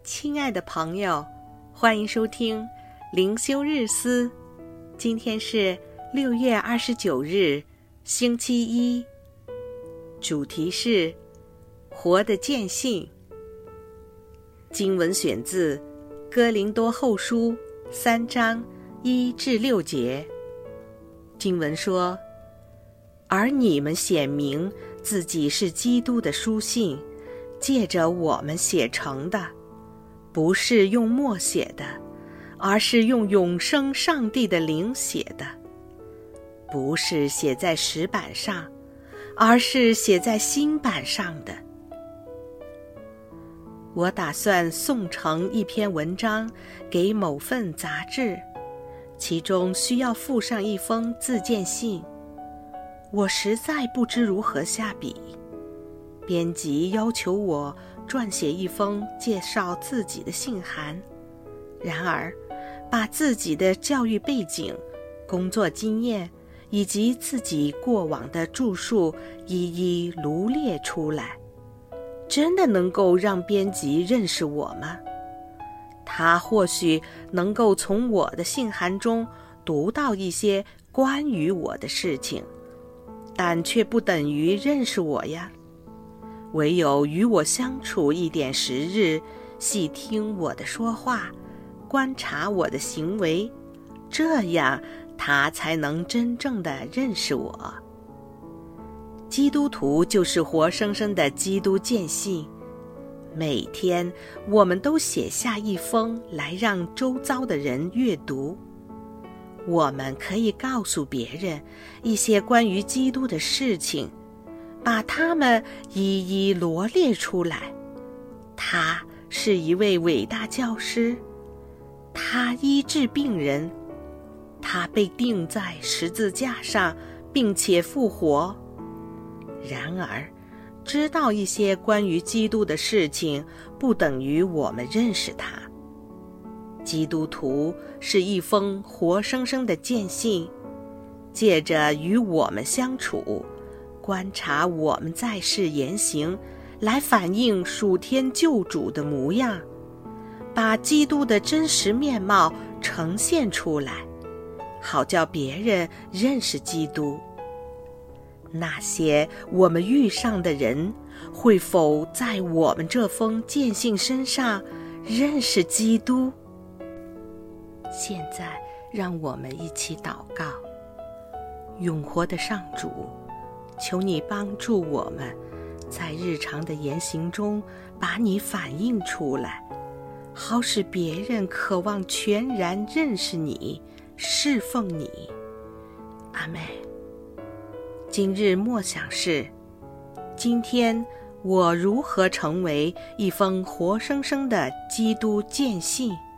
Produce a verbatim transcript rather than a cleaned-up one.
亲爱的朋友，欢迎收听灵修日思。今天是六月二十九日，星期一。主题是活的见信。经文选自哥林多后书三章一至六节。经文说：而你们显明自己是基督的书信，借着我们写成的，不是用墨写的，而是用永生上帝的灵写的，不是写在石板上，而是写在心板上的。我打算送成一篇文章给某份杂志，其中需要附上一封自荐信。我实在不知如何下笔，编辑要求我撰写一封介绍自己的信函，然而把自己的教育背景、工作经验以及自己过往的著述一一罗列出来。真的能够让编辑认识我吗？他或许能够从我的信函中读到一些关于我的事情，但却不等于认识我呀。唯有与我相处一点时日，细听我的说话，观察我的行为，这样他才能真正的认识我。基督徒就是活生生的基督见信，每天我们都写下一封来让周遭的人阅读。我们可以告诉别人一些关于基督的事情，把它们一一罗列出来。他是一位伟大教师，他医治病人，他被钉在十字架上并且复活。然而，知道一些关于基督的事情，不等于我们认识他。基督徒是一封活生生的见信，借着与我们相处，观察我们在世言行，来反映属天救主的模样，把基督的真实面貌呈现出来，好叫别人认识基督。那些我们遇上的人，会否在我们这封见信身上认识基督？现在让我们一起祷告。永活的上主，求你帮助我们在日常的言行中把你反映出来，好使别人渴望全然认识你，侍奉你。阿们。今日默想是：今天我如何成为一封活生生的基督见信？